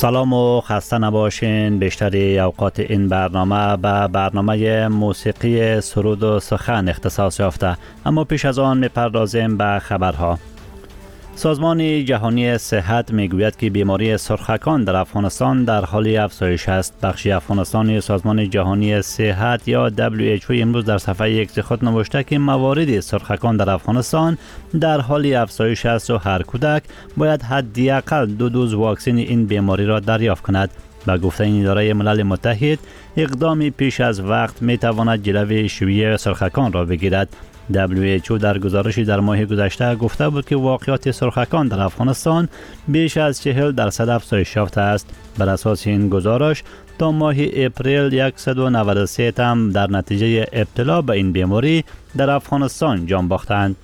سلام و خسته نباشین. بیشتری اوقات این برنامه به برنامه موسیقی سرود و سخن اختصاص یافته، اما پیش از آن میپردازیم به خبرها. سازمان جهانی صحت میگوید که بیماری سرخکان در افغانستان در حال افزایش است. بخش افغانستانی سازمان جهانی صحت یا WHO امروز در صفحه یک خود نوشته که موارد سرخکان در افغانستان در حال افزایش است و هر کودک باید حداقل 2 دوز واکسن این بیماری را دریافت کند. با گفته این اداره ملل متحد، اقدامی پیش از وقت میتواند جلوی شیوع سرخکان را بگیرد. WHO در گزارشی در ماه گذشته گفته بود که واقعات سرخکان در افغانستان بیش از 40% افزایش یافته است. بر اساس این گزارش تا ماه اپریل 193 تن در نتیجه ابتلا به این بیماری در افغانستان جان باختند.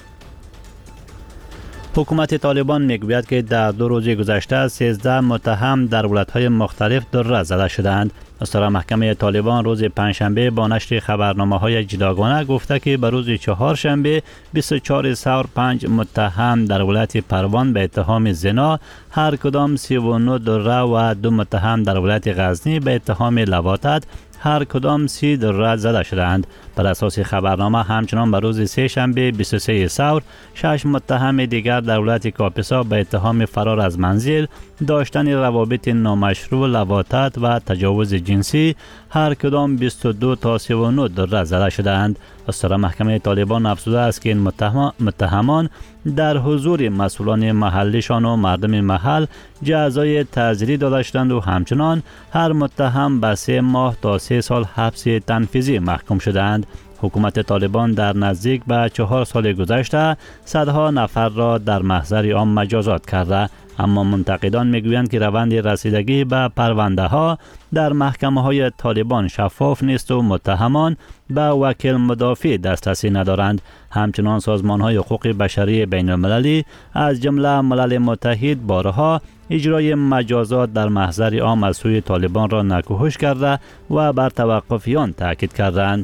حکومت طالبان میگوید که در 2 روز گذشته 13 متهم در ولایت‌های مختلف دره زده شدند. استرا محکمه طالبان روز پنجشنبه با نشر خبرنامه‌های جداگانه گفته که به روز چهارشنبه 24 ثور 5 متهم در ولایت پروان به اتهام زنا، هر کدام 39 دره و 2 متهم در ولایت غزنی به اتهام لواطت، هر کدام 30 دره زده شدند. بر اساس خبرنامه همچنان به روز سه شنبه 23 ثور 6 متهم دیگر در ولایت کاپیسا به اتهام فرار از منزل، داشتن روابط نامشروع، لواطت و تجاوز جنسی، هر کدام 22 تا 39 دره زده شدند. استرا محکمه طالبان افزوده است که این متهمان در حضور مسئولان محلیشان و مردم محل جزای تعزیری داده شدند و همچنان هر متهم به 3 ماه تا 3 سال حبس تنفیذی محکوم شدند. حکومت طالبان در نزدیک به 4 سال گذشته صدها نفر را در محضر عام مجازات کرده، اما منتقدان میگویند که روند رسیدگی به پرونده ها در محکمه های طالبان شفاف نیست و متهمان به وکیل مدافع دسترسی ندارند. همچنان سازمان های حقوق بشری بین المللی از جمله ملل متحد بارها اجرای مجازات در محضر عام از سوی طالبان را نکوهش کرده و بر توقف آن تاکید کردند.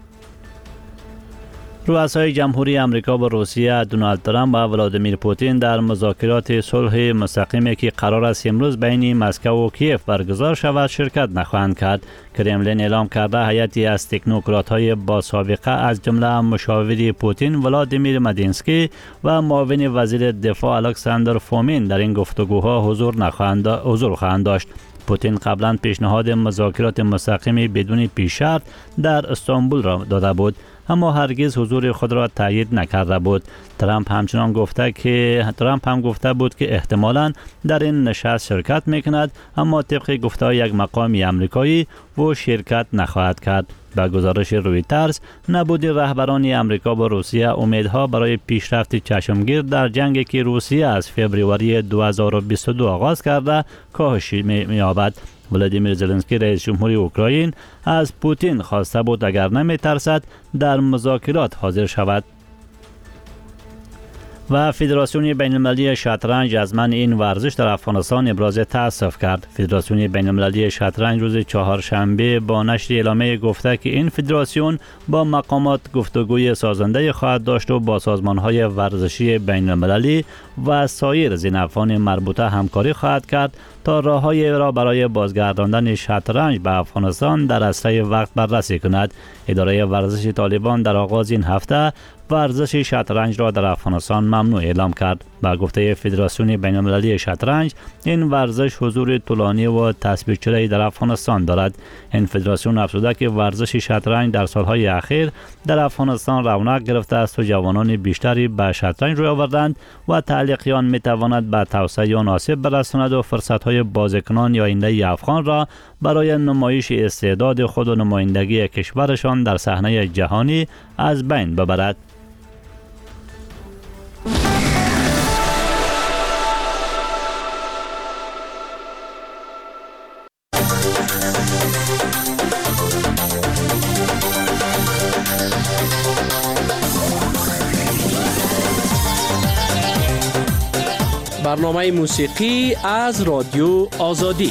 رؤسای جمهوری آمریکا و روسیه دونالد ترامپ و ولادیمیر پوتین در مذاکرات صلح مستقیمی که قرار است امروز بین مسکو و کیف برگزار شود شرکت نخواهند کرد. کرملین اعلام کرده هیئتی از تکنوکرات‌های با سابقه از جمله مشاور پوتین ولادیمیر مدینسکی و معاون وزیر دفاع الکساندر فومین در این گفتگوها حضور خواهند داشت. پوتین قبلا پیشنهاد مذاکرات مستقیمی بدون پیش شرط در استانبول را داده بود، اما هرگز حضور خود را تایید نکرده بود. ترامپ هم گفته بود که احتمالاً در این نشست شرکت میکند، اما طبق گفته یک مقامی آمریکایی او شرکت نخواهد کرد. با گزارش رویترز، نبود رهبران آمریکا و روسیه امیدها برای پیشرفت چشمگیر در جنگی که روسیه از فوریه 2022 آغاز کرده کاهش می‌یابد. ولادیمیر زلنسکی رئیس جمهوری اوکراین از پوتین خواسته بود اگر نمی‌ترسد در مذاکرات حاضر شود. و فدراسیون بین المللی شطرنج از منع این ورزش در افغانستان ابراز تأسف کرد. فدراسیون بین المللی شطرنج روز چهارشنبه با نشر اعلامیه گفته که این فدراسیون با مقامات گفتگوی سازنده خواهد داشت و با سازمان‌های ورزشی بین المللی و سایر ذوی‌نفعان مربوطه همکاری خواهد کرد تا راه‌های را برای بازگرداندن شطرنج به افغانستان در اسرع وقت بررسی کند. اداره ورزش طالبان در آغاز این هفته ورزش شطرنج را در افغانستان ممنوع اعلام کرد. با گفته فدراسیون بین المللی شطرنج، این ورزش حضور طولانی و تثبیت شده در افغانستان دارد. این فدراسیون افزوده که ورزش شطرنج در سالهای اخیر در افغانستان رونق گرفته است و جوانان بیشتری به شطرنج روی آوردند و تعلیق آن میتواند به توسعه آن آسیب برساند و فرصت‌های بازیکنان یا آینده افغان را برای نمایش استعداد خود و نمایندگی کشورشان در صحنه جهانی از بین ببرد. برنامه موسیقی از رادیو آزادی.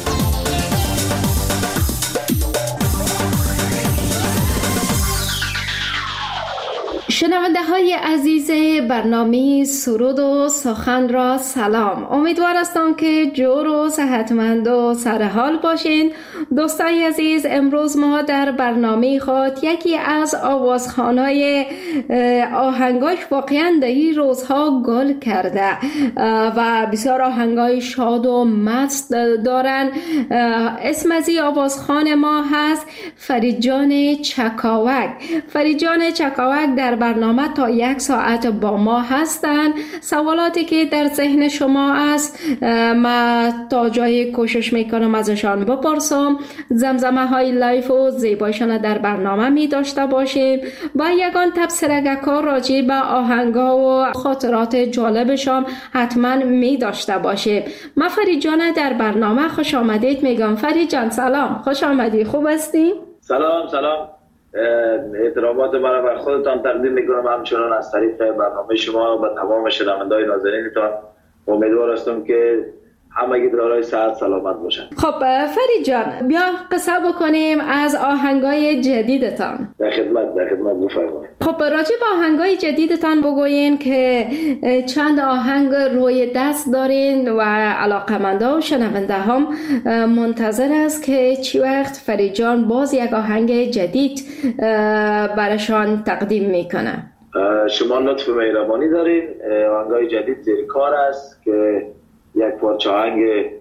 شنونده های عزیز برنامه سرود و سخن را سلام. امیدوار هستم که جور و صحتمند و سرحال باشین. دوستای عزیز، امروز ما در برنامه خود یکی از آوازخوانای آهنگاش واقعا در این روزها گل کرده و بسیار آهنگای شاد و مست دارن. اسم از این آوازخوان ما هست فرید جان چکاوک. فرید جان چکاوک در برنامه تا 1 ساعت با ما هستن. سوالاتی که در ذهن شما است ما تا جای کوشش میکنم ازشان بپرسم. زمزمه های لایف و زیبایشان در برنامه می داشته باشیم و یگان تبصره‌کار راجع به آهنگا و خاطرات جالبشان حتما می داشته باشیم. من فرید جان در برنامه خوش آمدید میگم. فرید جان سلام، خوش آمدی، خوب هستی؟ سلام. احترامات مرا بر خودتان تقدیم میکنم، همچنان از طریق برنامه شما و تمام شنونده‌های ناظرینتان. امیدوار هستم که همگی دارای صحت سلامت باشن. خب فرید جان، بیا قصه بکنیم از آهنگای جدیدتان. در خدمت بفرمایید. خب راجع به آهنگای جدیدتان بگوین که چند آهنگ روی دست دارین و علاقه‌مندا و شنونده هم منتظر است که چی وقت فرید جان باز یک آهنگ جدید براشان تقدیم میکنه. شما لطف مهربانی دارین. آهنگای جدید زیر کار است که یک پارچه آهنگ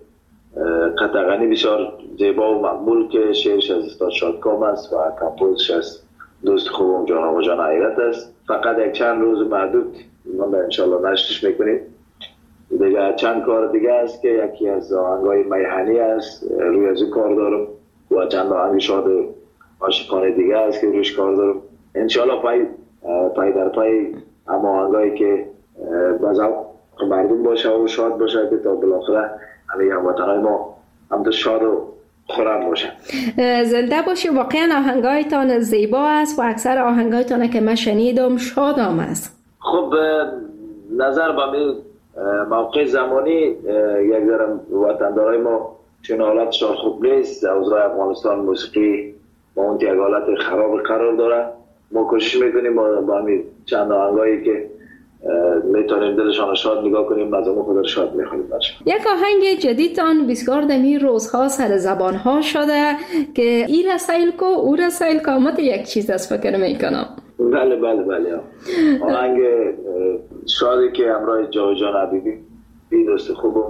قطعاً بسیار زیبا و مقبول که شعرش از استاد شادکام است و کمپوزش از دوست خوبم جان آقا جان حیرت است. فقط یک چند روز محدود ما انشالله نشرش میکنیم. دیگه چند کار دیگه است که یکی از آهنگای میهنی است روی از کار دارم و چند آهنگ شاد عاشقانه دیگه است که روش کار دارم. انشالله پای در پای اما آهنگایی که بازم مردم باشه و شاد باشه که تا بالاخره همه هموطنهای ما هم تو شاد و خورم باشه. زنده باشی. واقعا آهنگایتان زیبا است و اکثر آهنگایتان که من شنیدم شادام است. خب نظر به موقع زمانی یک ذره وطندارای ما چون حالتشان خوب نیست. اوضاع افغانستان موسیقی با اون یک حالت خراب قرار داره. ما کوشش میکنیم با همین چند آهنگایی که میتونیم دلشان شاد نگاه کنیم از اون خود شاد میخونیم. یک آهنگ جدیدتان بسیار دمی روزها سر زبان ها شده که ای رسایل کو او رسایل کامت یک چیز از فکر میکنم. بله آهنگ شادی که همراه جان حبیبی دوست خوبم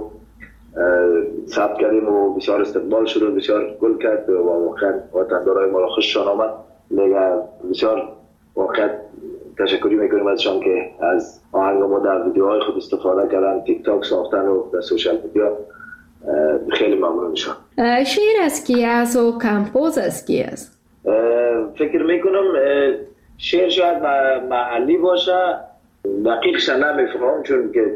ثبت کردیم و بسیار استقبال شد و بسیار گل کرد و واقعا وطندارای ما را خوششان آمد. بسیار واقعا تشکری میکنیم ازشان که از آهنگ ما در ویدیوهای خود استفاده کردن، تیک تاک ساختن و در سوشال میدیا. خیلی ممنون میشم. شعر از کی است و کمپوز از کی است؟ فکر میکنم شعر شاید محلی باشه، دقیقش نمیفهمم چون که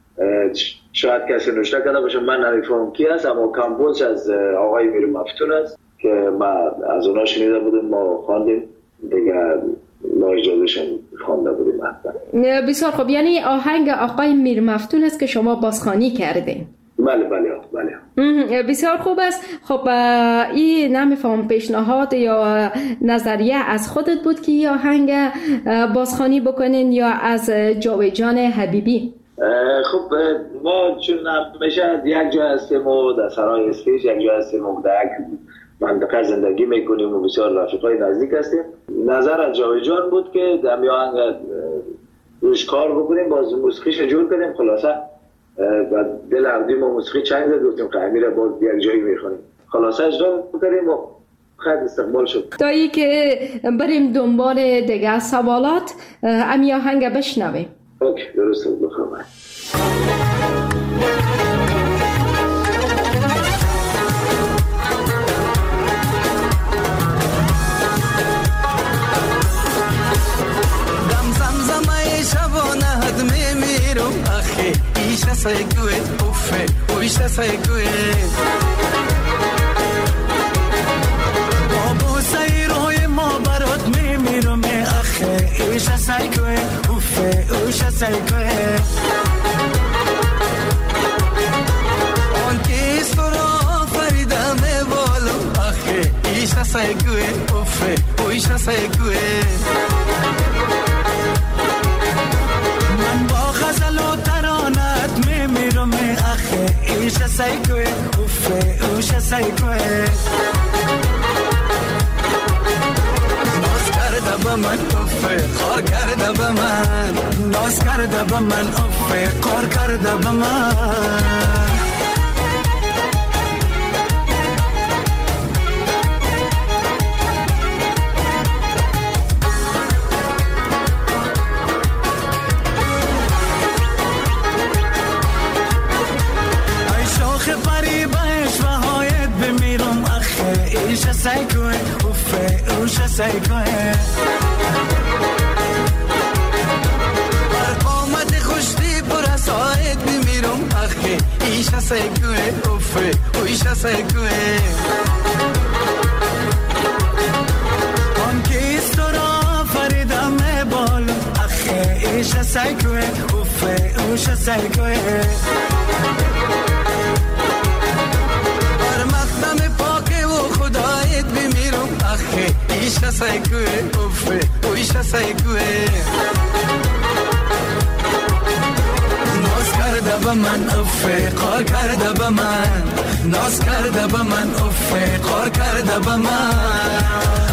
شاید کسی نوشته کرده باشه من نمیفهمم کی است، اما کمپوز از آقای میر مفتون است که ما از اونا شنیده بودیم، ما خواندیم دیگه اجازهشون خوانده بودیم. بسیار خوب. یعنی آهنگ آقای میر مفتون است که شما بازخوانی کردین؟ بله. بسیار خوب است. خب این نمیفهم پیشنهاد یا نظریه از خودت بود که این آهنگ بازخوانی بکنین یا از جان حبیبی؟ خب ما چون همیشه یک جا هستیم و در سرای اسپیش یک جا هستیم و در یک منطقه زندگی میکنیم و بسیار رفیقای نزدیک هستیم. نظر از جان بود که در آهنگ روش کار بکنیم، باز موسیقیش جور کنیم. خلاصه و دل عبدی ما موسیقی چنگ زد گفتیم که امیر باز یک جایی میخونیم. خلاصه اجرا بکنیم و خیلی استقبال شد. تا ای که بریم دنبال دیگه سوالات امی آهنگ بشنویم. اوکی درسته بخوام. سایگویت اوفه اویشت سایگویت آبو سایروی ما برات میمیرم اخه اویشت سایگویت اوفه اویشت سایگویت آن کیست را فریدم بالو اخه اویشت سایگویت اوفه اویشت سایگویت سیکوه ناز کرده به من افه خار کرده به من ناز کرده به من افه خار کرده به من ایشا سیکوه اوفه اوشا سیکوه بر قامت خوشتی پر ساعت بمیرم اخی ایشا سیکوه اوفه اوشا سیکوه آن کیست را فریدم بالو اخی ایشا سیکوه اوفه اوشا سیکوه خدایت بمیرم اخی ایشا سیکوه اوفه اویشا سیکوه ناز کرده به من افه قار کرده به من ناز کرده به من افه قار کرده به من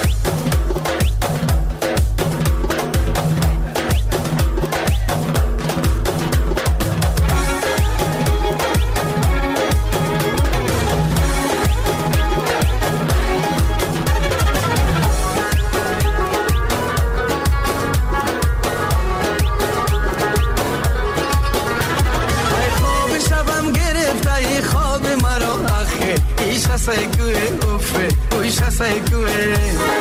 سیکوه اوفه اویشا سیکوه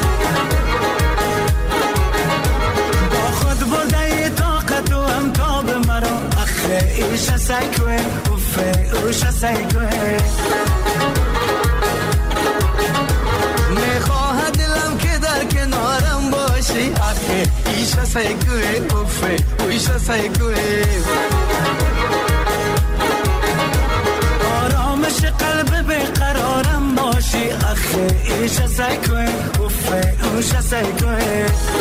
با خود برده طاقت و امتاب مرا اخه ایشا سیکوه اوفه اویشا سیکوه میخواه دلم که در کنارم باشی اخه ایشا سیکوه اوفه اویشا سیکوه آرامش قلب بقرارم باشی اخه ایشا سیکوه اوفه اوشا سیکوه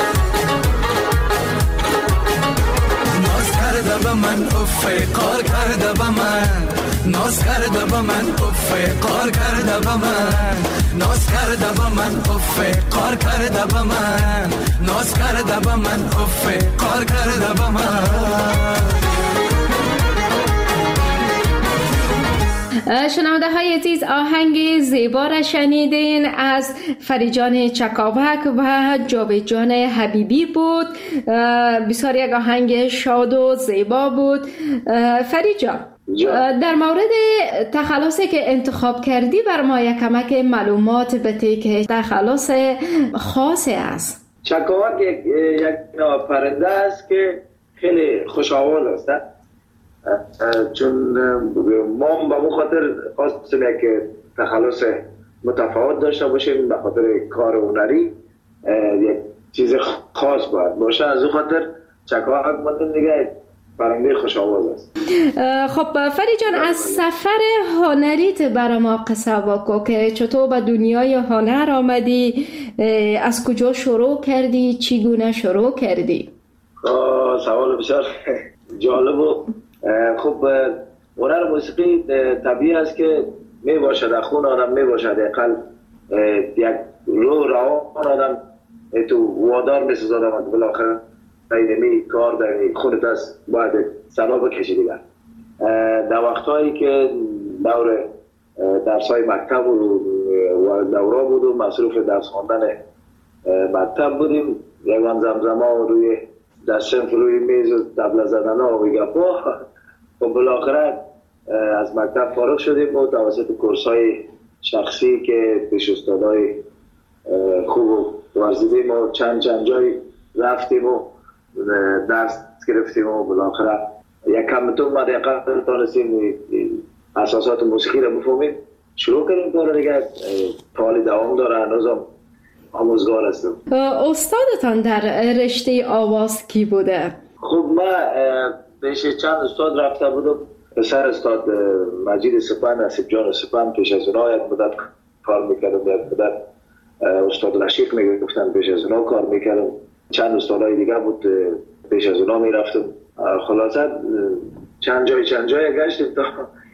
ناز کرده به من افه قار کرده به من ناز کرده به من افه قار کرده به من ناز کرده به من افه قار کرده به من ناز کرده به من افه قار کرده به من شنونده های عزیز آهنگ زیبا را شنیدین از فریجان چکاوک و جاویدجان حبیبی بود. بسیار یک آهنگ شاد و زیبا بود. فریجان در مورد تخلصی که انتخاب کردی بر ما یک کمک معلومات بده که تخلص خاصی است. چکاوک یک پرنده است که خیلی خوش‌آواز است، چون ما به خاطر خواستیم یک تخلص متفاوت داشته باشیم، به خاطر کار هنری یک چیز خاص باید باشه. از اون خاطر چکاوک مدن دیگه پرنده خوش آواز است. خب فریجان از سفر هنریت برای ما قصه بگو که چطور به دنیای هنر آمدی، از کجا شروع کردی، چگونه شروع کردی؟ سوال بسیار جالب و خب هنر موسیقی طبیعی است که می باشد در خون آدم، می باشد اقل یک روان آدم تو وادار می سازد آدم بالاخره می کار در خونت است باید سلا بکشی دیگر. در وقتهایی که دور درسای مکتب و دوره بود و مصروف درس خواندن مکتب بودیم، یکان زمزما روی دستم روی میز و طبله زدن ها و گپا. و بالاخره از مکتب فارغ شدیم و توسط کورس‌های شخصی که پیش استادای خوب ورزیدیم و چند جای رفتیم و درس گرفتیم و بالاخره یک کمتون ما دقیقا تانستیم اساسات موسیقی رو بفهمیم. شروع کردیم کار دیگه، حالی دوام داره، هنوزم آموزگار هستم. استادتان در رشته آواز کی بوده؟ خب من پیش چند استاد رفته بودم. پسر استاد مجید سپن، نصیب جان سپن، پیش از اونها یک مدت کار میکردم، یک مدت استاد رشیق میگفتن، پیش از اونها کار میکردم. چند استادای دیگه بود، پیش از اونها میرفتم. خلاصه چند جای گشتیم تا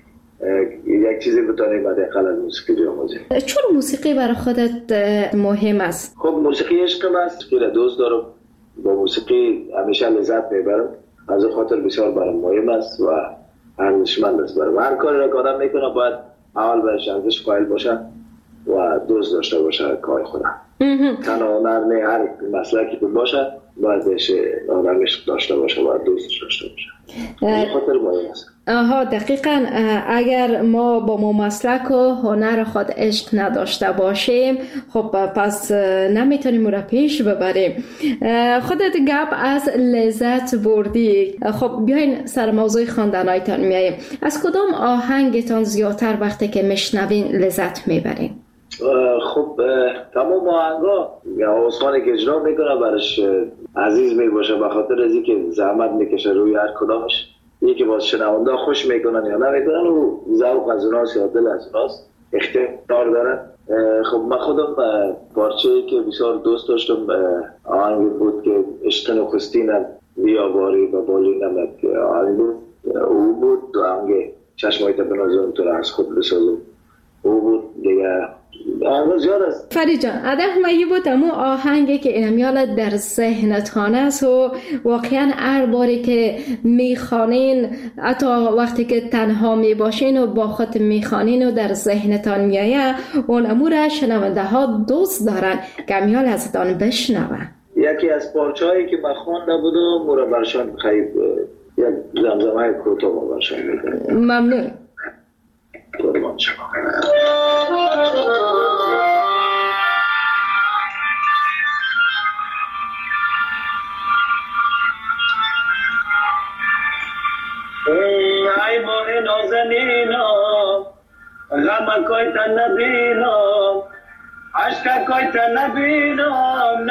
یک چیزی بتونیم حداقل از موسیقی بیاموزیم. چون موسیقی برای خودت مهم است؟ خب موسیقی عشقم است، موسیقی را دوست دارم، با موسیقی همیشه لذت میبرم، از این خاطر بسیار برام مهم است و ارزشمند است. برام هر کاری را که آدم میکنه باید اول برش ارزش قائل باشه و دوست داشته باشه کار خودم. تنها هنر نه، هر مسلکی که باشه باید بهش آدم عشق داشته باشه و دوستش داشته باشه. این خاطر مهم است. دقیقاً. اگر ما با ما مسلک و هنر خود عشق نداشته باشیم خب پس نمیتونیم را پیش ببریم. خودت گپ از لذت بردی. خب بیاین سر موضوع خواندنایتان میاییم. از کدام آهنگتان زیادتر وقتی که میشنوین لذت میبرین؟ خب تمام آهنگا آسمانی که اجرا میکنه برش عزیز میباشه، به خاطر از اینکه زحمت میکشه روی هر کدامش. یکی باز شنونده خوش میکنن یا نمیکنن و ذوق از اوناست یا دل از اوناست، اختیار دارن. خب من خودم پارچه‌ای که بسیار دوست داشتم آهنگی بود که عشق نخستینم بیاواری و بالینم آهنگ بود. او بود آهنگ چشمایت بنازم تو را از خود بسازم. او بود دیگه. آهنگ زیاد است. فرید جان ادف مایی بود امو آهنگی که اینمیال در ذهنتان است و واقعا هر باری که میخوانین حتی وقتی که تنها میباشین و با خود میخوانین و در ذهنتان میایه اون امور شنونده ها دوست دارن که امیال ازتان بشنون. یکی از پارچه‌هایی که من خوانده بودم مورا برشان خیلی یک زمزمه کوتاه ما برشان میکنم. ممنون. قربان شما. ای ماه نازنینم غم کویت نبینم عشق کویت نبینم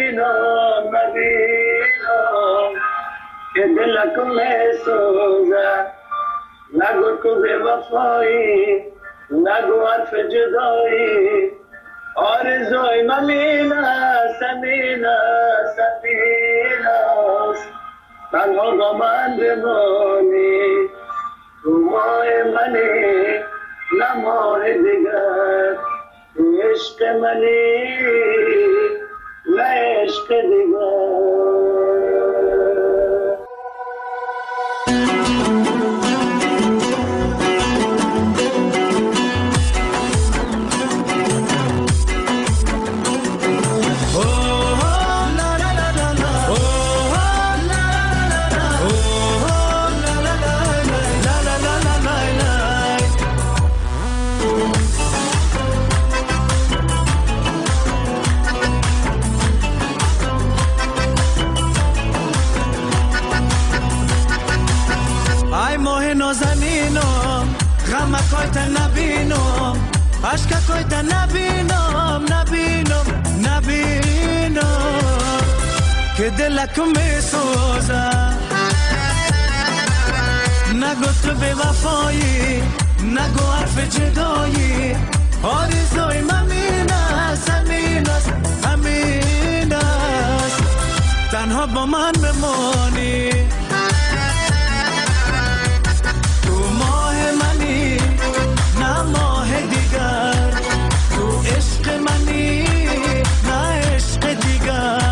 که دلکم میسوزه نگو تو به وفایی نگو حرف جدایی آرزوی ممینست تنها با من بمانی تو ماه منی نه ماه دیگر تو عشق منی نه عشق دیگر. کویت نبینم عشق کویت نبینم که دلکم میسوزه نگو تو به وفایی نگو حرف جدایی آرزوی ممین است تنها با من بمانی تو ماه منی نه ماه دیگر تو عشق منی نه عشق دیگر.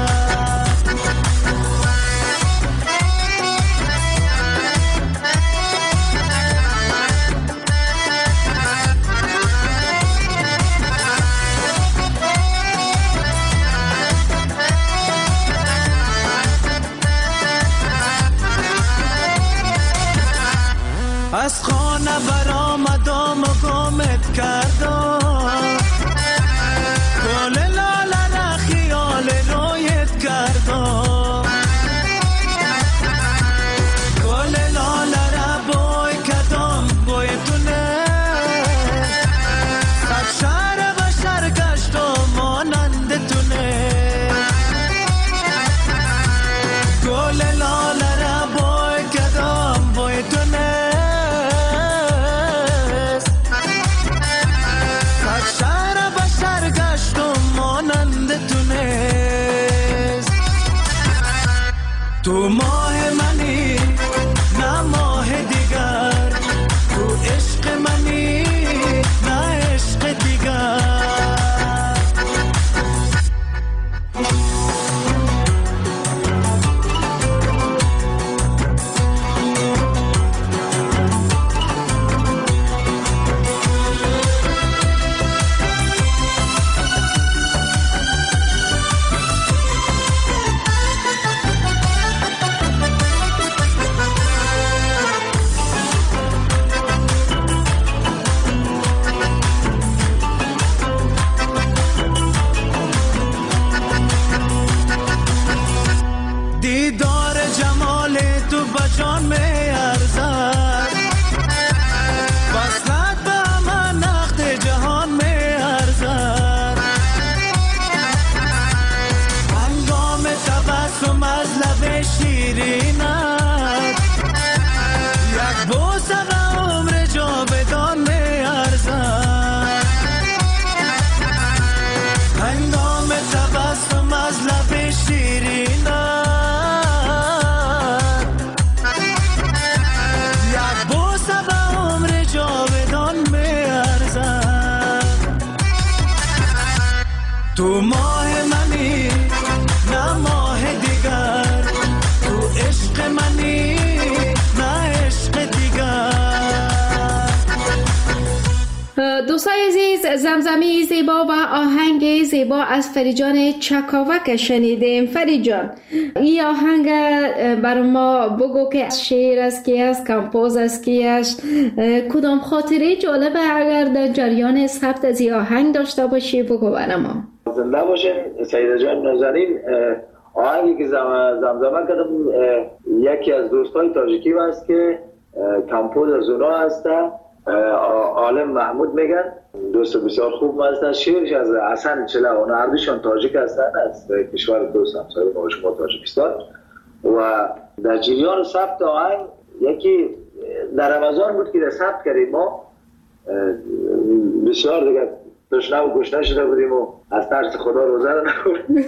از خانه برآمدم و گمت کردم گل لاله را خیال رویت کردم گل لاله را بوی کردم بوی تونه صد شهر و شهر گشتم مانند تونه گل لاله را بوی کردم بوی تونه تو ماه منی نه ماه دیگر تو عشق شیرینت یک بوسه به عمر جاودان میارزد هنگام تبسم از لب شیرینت یک بوسه به عمر جاودان میارزد تو ماه منی نه ماه دیگر تو عشق منی نه عشق دیگر. دوستای عزیز، زمزمه زیبا و آهنگ زیبا از فریجان چکاوک شنیدیم. فریجان، این آهنگ بر ما بگو که از شعر است کی است، کمپوز است کی است، کدام خاطره جالبه اگر در جریان ثبت از این آهنگ داشته باشی بگو بر ما. زنده باشین سیده جان نازنین. آهنگی که زمزمه کردم یکی از دوستای تاجیکی هست که کمپوز از اونا هسته، عالم محمود میگن، دوست بسیار خوب هستن. شعرش از حسن چلا، اونا هر دوشان تاجیک هستن از کشور دوست همسایه ما شما تاجیکستان. و در جریان ثبت آهنگ یکی در رمضان بود که در ثبت کردیم ما، بسیار دیگه تشنه و گشنه شده بودیم و از ترس خدا روزه رو نخوریم،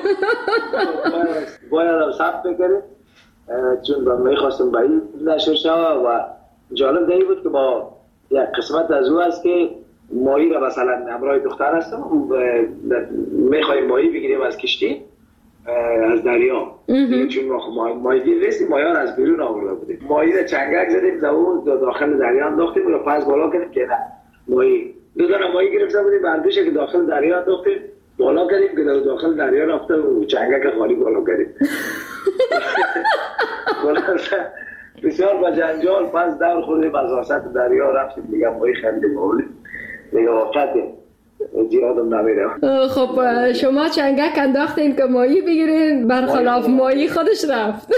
باید هم ثبت بکریم چون میخواستم به این نشر شود. و جالب دیگه بود که ما یک قسمت از او هست که ماهی را مثلا همراه دختر هستم میخواییم ماهی بگیریم از کشتی از دریا، چون ما ماهی گیر رسیم، ماهی از بیرون آورده بودیم، ماهی را چنگک زدیم داخل دریا انداختیم و پس بالا کردیم که نه ماهی دو دانه ماهی گرفته بودیم، بردوشه که داخل دریا انداختیم بالا کردیم که داخل دریا رفته و چنگک خالی بالا کردیم. بسیار با جنجال پس دور خوردیم از وسط دریا رفتیم دیگه ماهی خریدیم بولیم دیگه وقت زیادم نمیره. خب شما چنگک انداختین که ماهی بگیرین، برخلاف ماهی خودش رفت.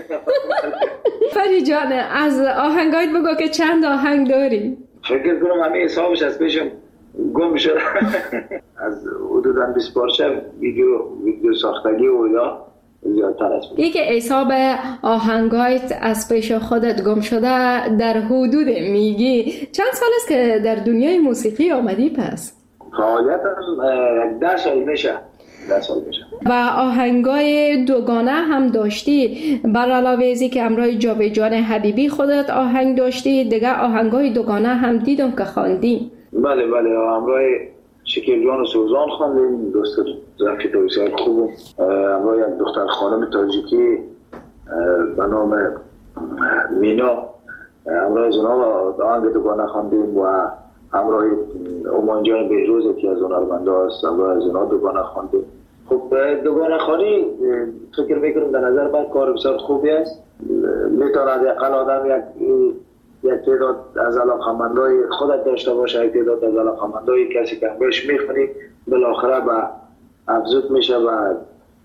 فری جان، از آهنگایت بگو که چند آهنگ داری؟ فکر کنم همه حسابش از پیشم گم شد. از حدوداً 20 پارچه ویدیو ساختگی و یا زیادتر است. یکی حساب آهنگایت از پیش خودت گم شده در حدود میگی چند سال است که در دنیای موسیقی آمدی پس؟ فعالیتم 10 سال میشه. و آهنگای دوگانه هم داشتی، بر علاوه ازی که همراه جاویدجان حبیبی خودت آهنگ داشتی، دیگه آهنگای دوگانه هم دیدم که خواندی. بله همراه شکیل جان و سوزان خواندیم، دوست رفیق بسیار خوب، همراه یک دختر خانم تاجیکی به نام مینا، همراه از اونا آهنگ دوگانه خواندیم و همراه اومان جان بهروز که از هنرمندا است، همراه از اونا دوگانه خواندیم. خب دوگانه خوانی فکر میکنم در نظر من کار بسیار خوبی است، میتواند اقل آدم یک تعداد از علاقمندای خودت داشته باشه، یک تعداد از علاقمندای کسی که همراهش میخونی بالاخره به افزود میشه و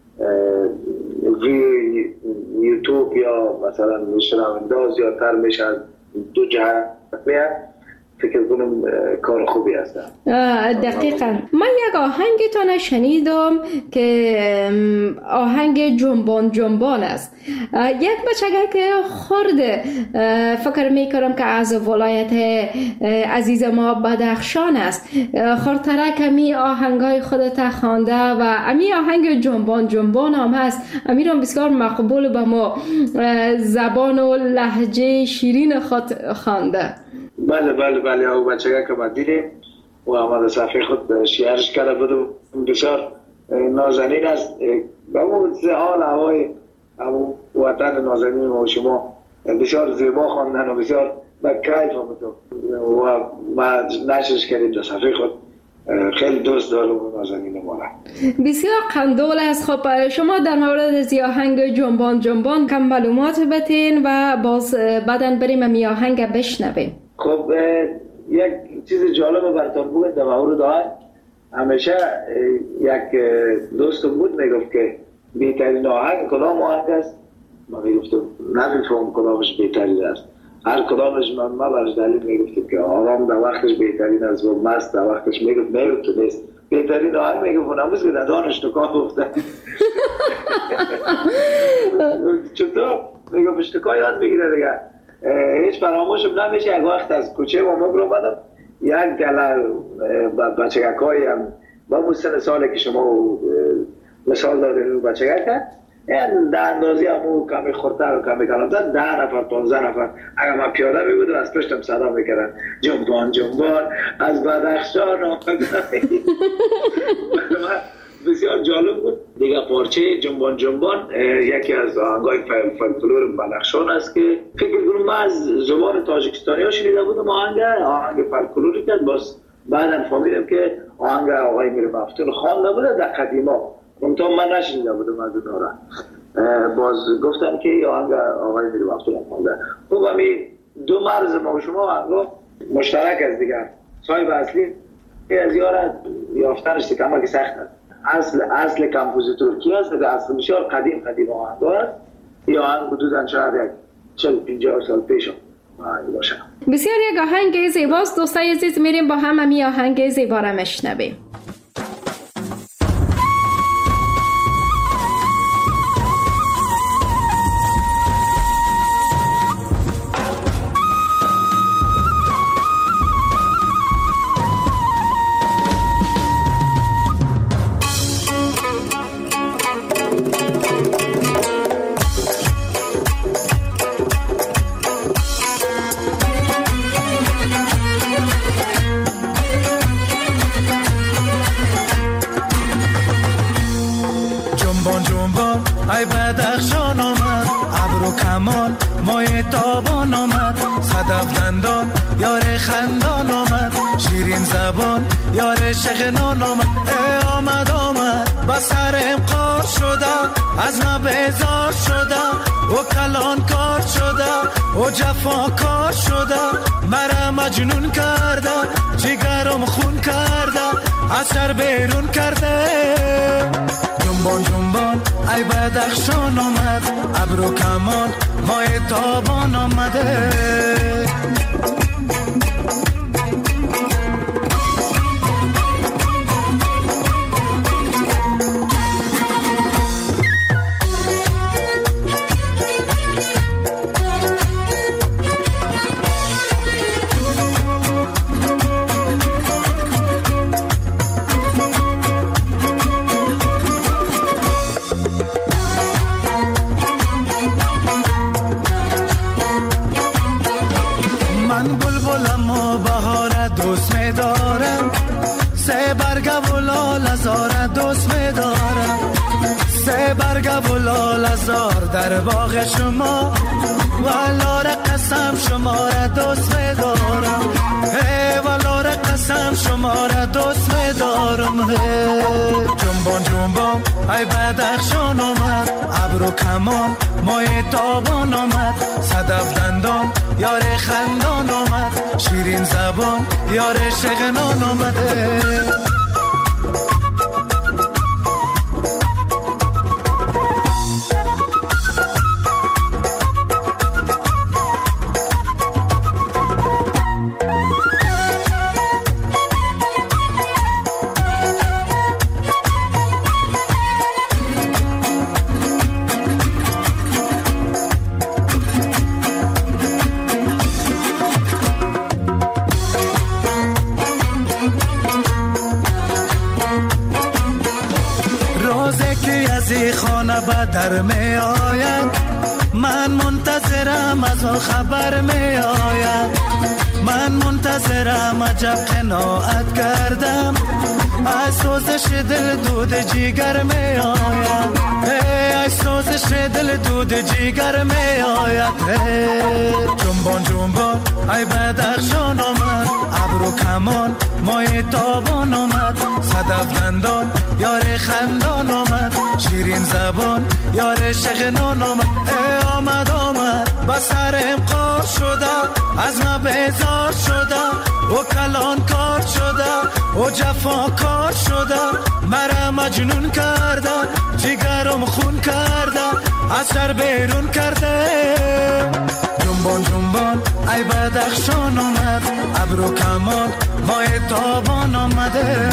یوتیوب یا مثلا شنونده زیادتر میشه، دو جهت میاد. فکر کنم کار خوبی هست. دقیقاً من یک آهنگتان شنیدم که آهنگ جنبان است. یک بچگه که خورده فکر میکنم که از ولایت عزیز ما بدخشان است، خورتره کمی آهنگای خودت خوانده و امی آهنگ جنبان هم هست، امی رو بسیار مقبول به ما زبان و لهجه شیرین خود خوانده. بله او بچه که ما دیدیم و آمده صفحه خود شیرش کرده بودم، بسیار نازنین است. به اون حال هوای وطن نازنین و شما بسیار زیبا خواندن و بسیار با کیف آمدم و ما نشرش کردیم در صفحه خود. خیلی دوست دارم نازنین ما را. بسیار قندول است. خب شما در مورد از آهنگ جنبان کم معلومات بتین و باز بعدن بریم امی آهنگ بشنویم. خب یک چیز جالب براتون بگم در مورد آهنگ. همیشه یک دوستم بود میگفت که بهترین آهنگ کدام آهنگ است؟ من میگفتم نمیفهم کدامش بهترین است. هر کدامش من برش دلیل میگفتم که آرام در وقتش بهترین است و مست در وقتش میگفت نیست. بهترین آهنگ میگفت نموز که در دانش تو کار گفته. چون تو میگه پشتکار یاد بگیره دیگه. هیچ فراموشم نمیشه. یک وقت از کوچه و مگر اومدم، یک گله بچگکایی هم با مستن ساله که شما مثال دارید بچگک این در اندازی همون کمی خورتر و کمی کلامتر 10 نفر 15 نفر اگر من پیاده می بودم از پشتم صدا میکردن جنبان جنبان از بدخشان آمدن. بسیار جالب بود دیگه. پارچه جنبان جنبان یکی از آهنگای فولکلور بدخشان است که فکر کنم من از زبان تاجیکستانی ها شنیده بودم. آهنگ فولکلوری که باز بعدا فهمیدم که آهنگ آقای میر مفتون خوانده بوده در قدیما، منتها من نشنیده بودم از اونها را. باز گفتن که آهنگ آقای میر مفتون خوانده. خب همین دو مرز ما و شما آهنگا مشترک است دیگه. صاحب اصلی از یارا یافتنش کما که سخت است. اصل کمپوزیتور کی است؟ اصل بسیار قدیم آهنگ است. یا آهنگ حدوداً شاید 40-50 سال پیش باشه. بسیار یک آهنگ زیباست. دوستای عزیز میریم با هم همین آهنگ زیبا را میشنویم. ای بدخشان آمد ابر و کمان مای تابان آمد، صدف دندان یار خندان آمد، شیرین زبان یار شغنان آمد. آمد با سرم قار شده، از ما بیزار شده، و کلان کار شده، و جفا کار شده، مرا مجنون کرده، جگرم خون کرده، از سر بیرون کرده. جنبان جنبان ای بدخشان آمد، ابر و کمان مای تابان آمده. در باغ شما والار قسم شما را دوست دارم، والار قسم شما را دوست دارم. جنبان جنبان ای بدخشان آمد، ابر و کمان مای تابان آمد، صدف دندان یار خندان آمد، شیرین زبان یار شغنان آمده. در می آید من منتظرم، از آن خبر می آید من منتظرم، عجب قناعت کردم، از سوزش دل دود جیگر می آید، از سوزش دل دود جیگر می آید. جنبان جنبان ای بدخشان آمد، ابر و کمان مای تابان آمد، صدف دندان یار خندان آمد، شیرین زبان یار شغنان آمد. آمد با سرم قار شده، از ما بیزار شده، و کلان کار شده، و جفا کار شده، مرا مجنون کرده، جگرم خون کرده، از سر بیرون کرده. جنبان جنبان ای بدخشان آمد، ابر و کمان مای تابان آمده.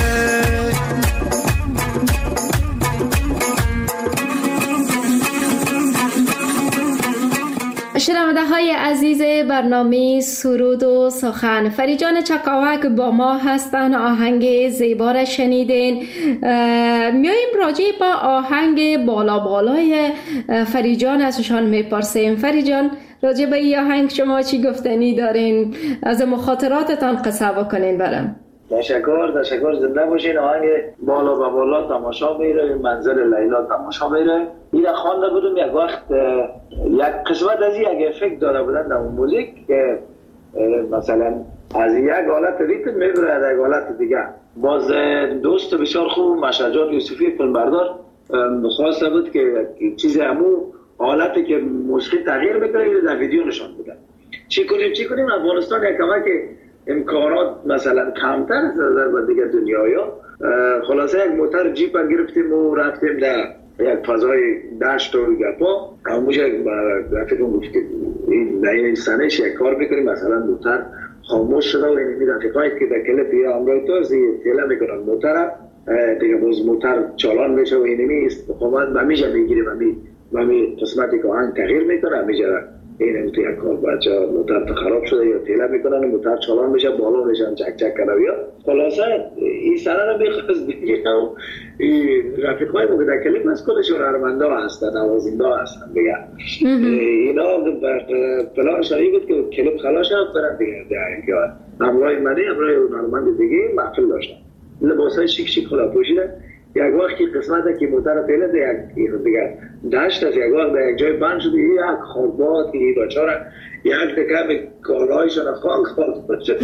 شنونده های عزیز برنامه سرود و سخن، فریجان چکاوک با ما هستن. آهنگ زیبا را شنیدین. میاییم راجع با آهنگ بالا بالای فریجان ازشان میپرسیم. فریجان، راجع به این آهنگ شما چی گفتنی دارین؟ از مخاطراتتان قصه بکنین برام. تشکر زنده باشین. آهنگ بالا با بالا تماشا میره، منزل لیلا تماشا میره. این خوانده بودم یک وقت، یک قسمت از یک افکت داده بودن در موزیک که مثلا از یک حالت ریتم میبره از یک حالت دیگه. باز دوست بسیار خوب مشهد یوسفی فیلمبردار خواسته بود که چیز همو حالتی که موسیقی تغییر بکنه در ویدیو نشان بدن. چی کنیم افغانستان یک کمک امکانات مثلا کمتر از نظر دیگه دنیایا. خلاصه یک موتر جیپ گرفتیم و رفتیم در یک فضای دشت و گپا. همونش فکر کنم که این سنش یک کار میکنیم، مثلا موتر خاموش شده و این رفیقایی که در کلپ یا امرای تو تیله میکنن موتر دیگه، باز موتر چالان میشه و اینمی استقامت همیشه میگیریم، همی قسمتی که آهنگ تغییر میکنه همیشه این تو یک کار بچه موتر خراب شده یا تیله میکنن و موتر چالان میشه بالا میشن چک کنه یا خلاصه این سنه رو میخواست دیگه و رفیقای ما که در کلیپ از کلشون هرمنده هستن، نوازنده هستن دیگه. اینا پلان شایی بود که کلیپ خلاص شد برن دیگه همراه منی همراه هرمند دیگه محفل داشتن، لباس های شیک خدا پوشیدن. یک وقتی قسمت که موتر پیله یک دیگه دشت از یک وقت در یک جای بند شده، یک خوربات که این بچه ها یک دکم کالایشان خاک شد.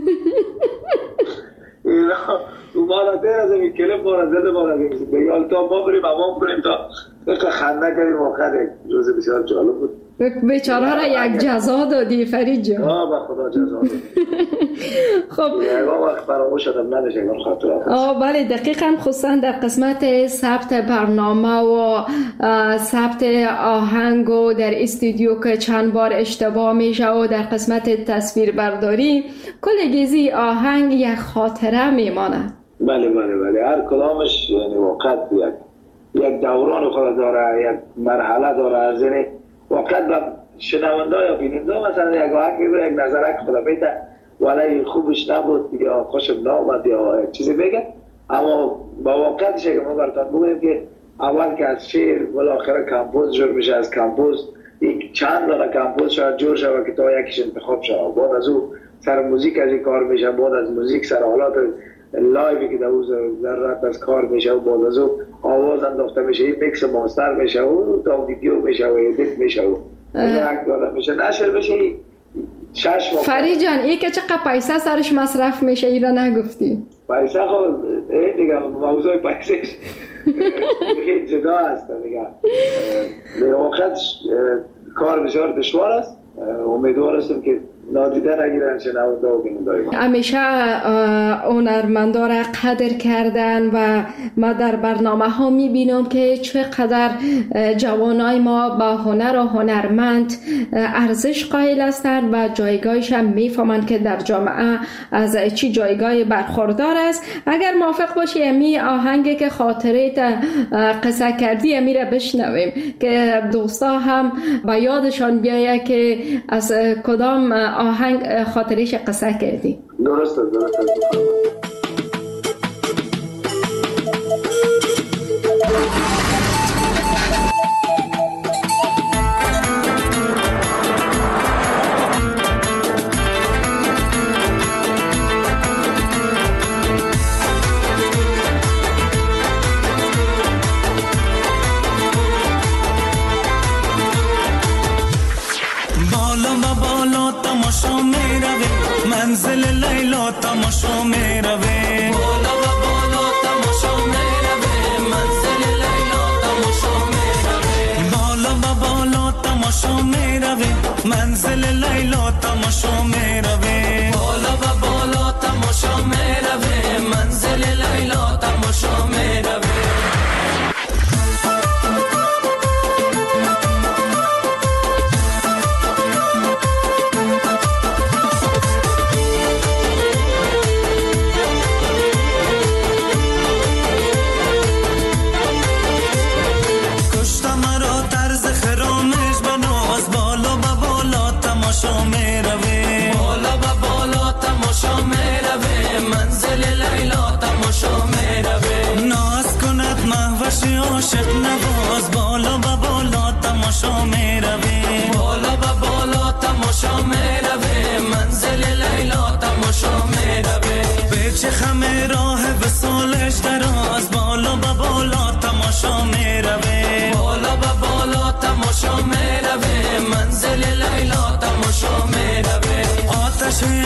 اینا مالا دیر از این کلپ مالا زده مالا بیال تا ما بریم امام کنیم تا خنده کنیم. واقعا روز بسیار جالب بود. بیچاره را یک جزا دادی فرید جان. با خدا جزا دادی. خب یک وقت فراموش شدم نداشت یک خاطرات. بله دقیقاً، خصوصا در قسمت ثبت برنامه و ثبت آهنگ و در استودیو که چند بار اشتباه میشه و در قسمت تصویر برداری کلگیزی آهنگ یک خاطره میمانه. بله هر کلامش یعنی واقعا یک دوران خود داره، یک مرحله داره. از این واقعا با شنونده یا بیننده مثلا یک آهنگ یک نظرک خدا بیده ولی خوبش نبود یا خوشم نامد یا چیزی بگه، اما با واقعیتش که ما براتون بگویم که اول که از شعر بالاخره کمپوز جور میشه، از کمپوز چند دانه کمپوز شاید جور شود که تا یکیش انتخاب شود، بعد از او سر موزیک از این کار میشه، بعد از موزیک سر حالات لایوی که در ذرات از کار میشه و بعد از او آواز انداخته میشه، این میکس ماستر میشه و تا ویدیو میشه و ادیت میشه و یک داده میشه نشر میشه. فرید جان این که چقدر پیسه سرش مصرف میشه ای را نگفتی؟ پیسه خود دیگه موضوع پیسهش جدا هست دیگه. به وقت کار بسیار دشوار است. امیدوار هستم که نادیده نگیرن شنونده و بیننده. همیشه هنرمندا را قدر کردن و ما در برنامه ها میبینم که چقدر جوانای ما با هنر و هنرمند ارزش قائل هستند و جایگاهش هم میفهمند که در جامعه از چی جایگاه برخوردار است. اگر موافق باشی امی آهنگی که خاطره قصه کردی امی را بشنویم که دوستا هم با یادشان بیایه که از کدام آهنگ خاطرش قصه کردی. درسته. منزل لیلا تماشا میروه، بالا و بالا تماشا میروه، منزل لیلا تماشا میروه، بالا و بالا تماشا میروه، منزل لیلا تماشا میروه، بالا و بالا تماشا میروه، منزل لیلا تماشا میروه.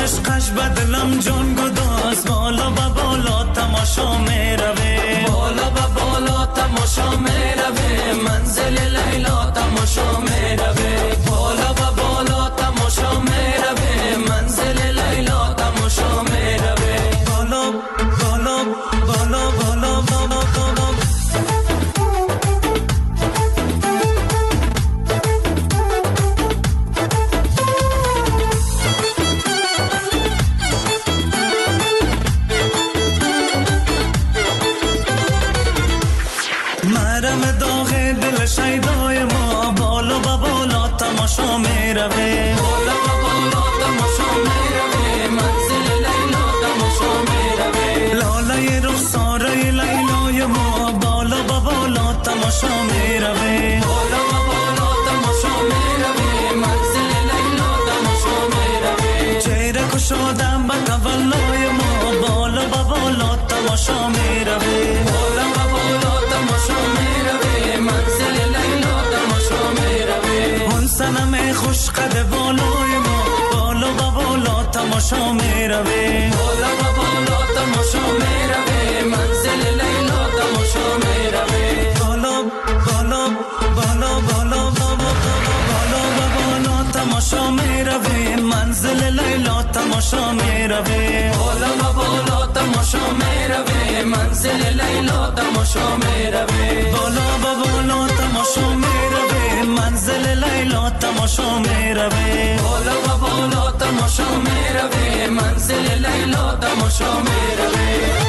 عشقش بدلم جان گداز بالا و بالا تماشا میروه بالا و بالا تماشا میروه منزل لیلا تماشا میروه بالا و بالا تماشا میروه منزل لیلا تماشا میروه بالا بالا بالا بالا بالا بالا مرم داغ دل شیدای ما بالا و بالا تماشا میروه بالا و بالا تماشا میروه منزل لیلا تماشا میروه لاله رخساره لیلای ما بالا و بالا تماشا میروه بالا و بالا تماشا میروه منزل لیلا تماشا میروه چهره کشادم به تولای ما بالا و بالا تماشا میروه بالا و بالا تماشا میروه منزل لیلا تماشا میروه اون صنم خوش قد بالای ما بالا و بالا تماشا میروه بالا و بالا تماشا میروه منزل لیلا تماشا میروه بالا بالا بالا بالا بالا بالا و بالا تماشا میروه منزل لیلا تماشا میروه بالا و بالا تماشا میروه منزل لیلا تماشا میروه بالا و بالا تماشا میروه منزل لیلا تماشا میروه بالا و بالا تماشا میروه منزل لیلا تماشا میروه.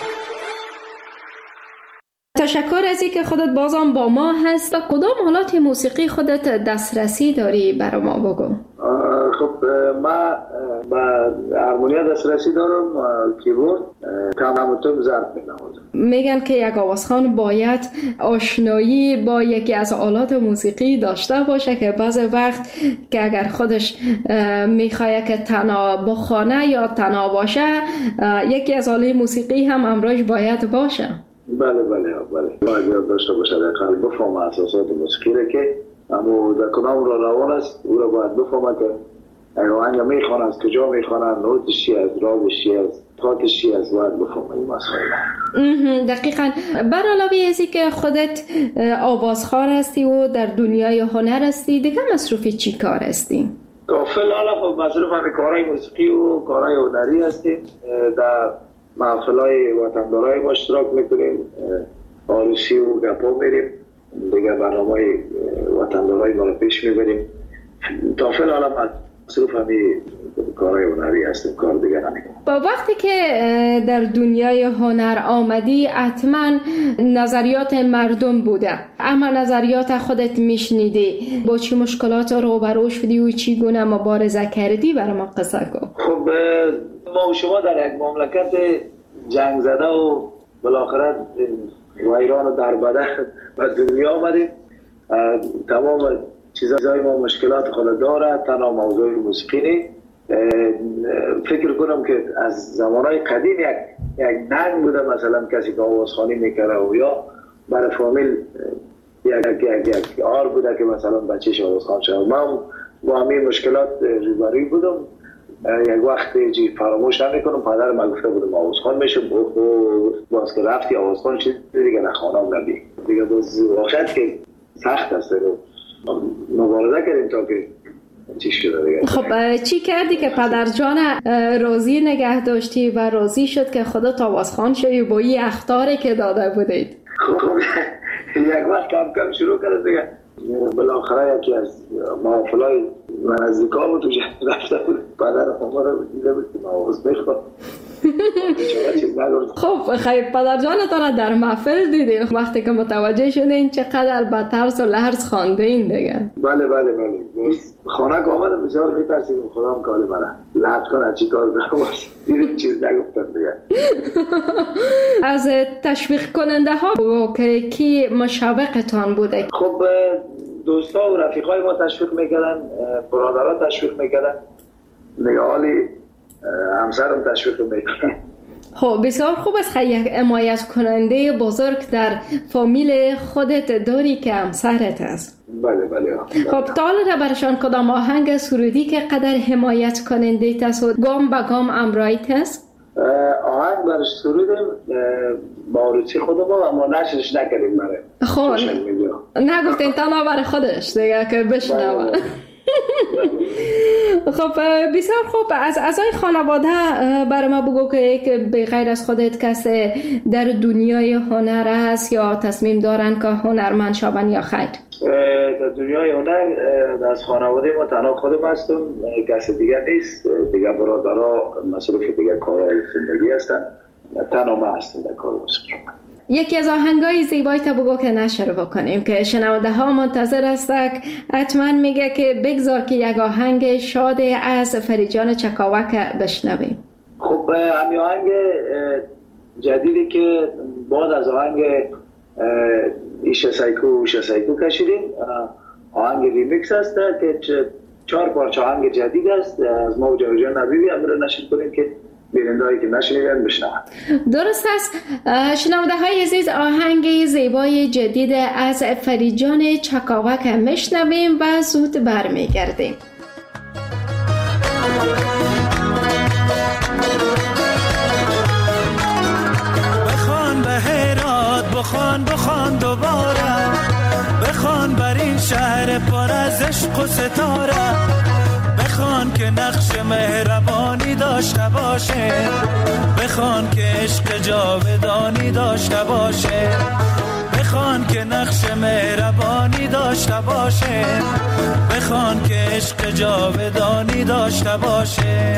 تشکر از اینکه خودت بازم با ما هست. و کدام آلات موسیقی خودت دسترسی داری برای ما بگو؟ خب من با هارمونیا دسترسی دارم، کیبورد، کمانتون، ضرب می‌نوازم. میگن که یک آوازخوان باید آشنایی با یکی از آلات موسیقی داشته باشه که بعضی وقت که اگر خودش میخواد که تنها بخوانه یا تنها باشه یکی از آلات موسیقی هم همراهش باید باشه. بله باید یاد داشته باشه دقیقاً بفهمه اساسات موسیقی را که اما در کدام را روان است او را باید بفهمه که آهنگ میخوانه از کجا میخوانه، نوتش چی است، راگش چی است، تاتش چی است، باید بفهمه این مسائل. دقیقاً. بر علاوه ازی که خودت آوازخوان هستی و در دنیای هنر هستی دیگه مصروف چی کار هستی؟ فعلا خب مصروف همین کارهای موسیقی و کارهای هنری هستیم، در محفل‌های وطندارای ما اشتراک میکنیم، عروسی و گپا میریم، دیگه برنامه‌های وطندارای ما رو پیش میبریم. تا فعلا مصروف همین کارهای هنری هستیم، کار دیگه نمیکنیم. با وقتی که در دنیای هنر آمدی حتما نظریات مردم بوده، اما نظریات خودت میشنیدی، با چی مشکلات روبرو شدی و چی گونه مبارزه کردی برای ما قصه کن. خب ما و شما در یک مملکت جنگ زده و بالاخره ویران و دربده به دنیا آمدیم. تمام چیزهای ما مشکلات خود داره، تنها موضوع موسیقی نیست. فکر کنم که از زمانهای قدیم یک ننگ بوده، مثلا کسی که آوازخوانی میکره و یا برای فامیل یک آر بوده که مثلا بچهش آوازخوان شد. من با همین مشکلات روبروی بودم. یک وقت فراموش نمیکنم پدر من گفته بودم آوازخوان میشم، باز که رفتی آوازخوان شد دیگه نخوانم نبی دیگه، باز واقعیت که سخت است رو مبارزه کردیم تا که چی شده دیگه. خب چی کردی که پدر جان راضی نگه داشتی و راضی شد که خودت آوازخوان شدی با این اخطاری که داده بودید؟ خب یک وقت کم شروع کرد دیگه، بالاخره یکی از محافلای نزدیکا بود توش رفته بود، پدر ما رو دیده بود که آواز میخواد. خب خیلی پدر جانتان در محفل دیدین وقتی که متوجه شدین چقدر با ترس و لرز خوانده این دیگه؟ بله خانه که آمدم بسیار میترسیدم خودم کاری منه لحظ کنه چی کار دارم دیدیم چیز نگفتم دیگه. از تشویق کننده ها که کی مشوقتان بوده؟ خب دوستا و رفیقای ما تشویق میکردن، برادرها تشویق میکردن، نگاهالی همسرم تشویق میکردن. خب بسیار خوب است که یک حمایت کننده بزرگ در فامیل خودت داری که همسرت است. بله. خب تا حالا برشان کدام آهنگ سرودی که قدر حمایت کننده است گام به گام امرایت است؟ آهنگ برش سرودیم با روچی خودم اما نشرش نکردیم برای خب نگفتین تنها برای خودش دیگه که بشنوه. خب بسیار خوب. از اعضای خانواده برای ما بگو که به غیر از خودت کسی در دنیای هنر است یا تصمیم دارن که هنرمند شوند یا خیر؟ در دنیای هنر از خانواده ما تنها خودم هستم، کسی دیگر نیست. دیگر برادرها مصروف دیگر کارهای زندگی هستن، تنها ما هستم در کار موسیقی. یکی از آهنگای زیبایی تا بگو که نشر بکنیم که شنونده ها منتظر هستند. حتما میگه که بگذار که یک آهنگ شاد از فریجان چکاوک بشنویم. خب همین آهنگ جدیدی که بعد از آهنگ ایشه سایکو کشیدیم، آهنگ ریمیکس است که 4 پارچه آهنگ جدید است از ما و جان نبیبی امر نشر کنیم که بینندهایی که نشنیدن بشنوند. درست است. شنونده های عزیز آهنگ زیبای جدید از فریجان چکاوک میشنویم و زود برمیگردیم. بخوان به هرات بخوان دوباره، بخوان بر این شهر پر از عشق و ستاره، بخوان که نقش مهربانی داشته باشه، بخوان که عشق جاودانی داشته باشه، بخوان که نقش مهربانی داشته باشه، بخوان که عشق جاودانی داشته باشه.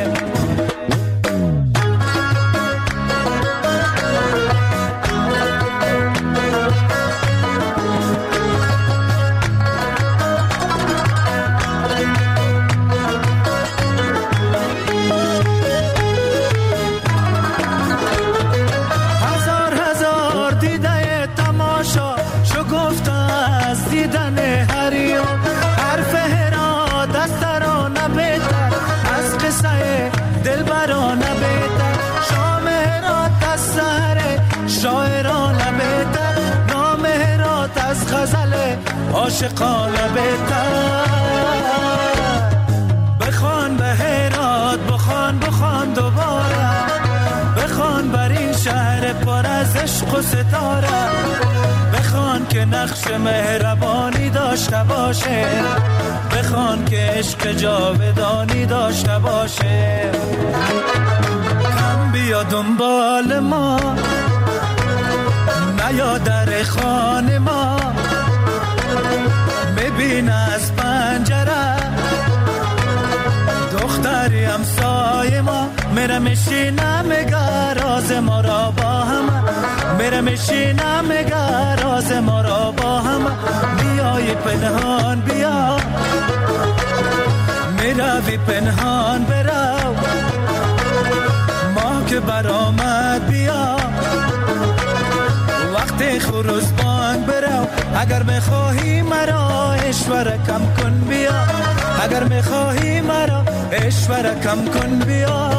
عاشقانه بهتر. بخوان به هرات بخوان دوباره، بخوان بر این شهر پر از عشق و ستاره، بخوان که نقش مهربانی داشته باشه، بخوان که عشق جاودانی داشته باشه. کم بیا دنبال ما، نیا در خانه ما، ببین از پنجره دختری همسایه ما میره میشینه میگه راز ما را با هم، میره میشینه میگه راز ما را با هم. بیای پنهان بیا، میروی پنهان برو، ما که برآمد بیا، وقت خروز بانگ برو. اگر میخواهی مرا اشوره کم کن بیا، اگر میخواهی مرا اشوره کم کن بیا.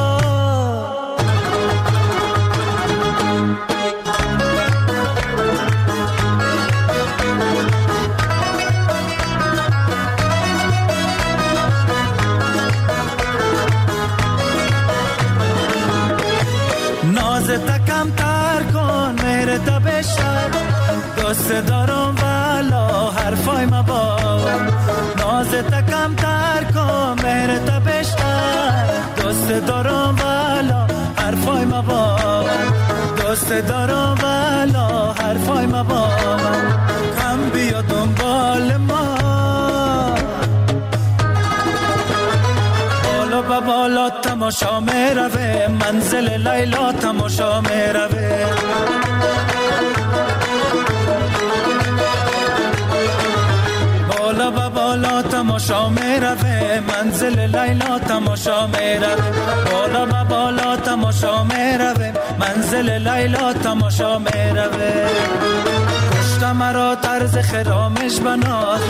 نازت کم تر کن مهرت بشر، دوست دارم والا حرفای ما با، نازت کم تر کن مهرت بشر، دوست دارم والا حرفای ما با، دوست دارم والا حرفای ما با. کم بیا دنبال ما، بالا به بالا تماشا میروه، منزل لیلا تماشا میروه. بالا به بالا تماشا میروه، منزل لیلا تماشا میروه. بالا به بالا تماشا میروه، منزل لیلا تماشا میروه. کشت مرا طرز خرامش بناز،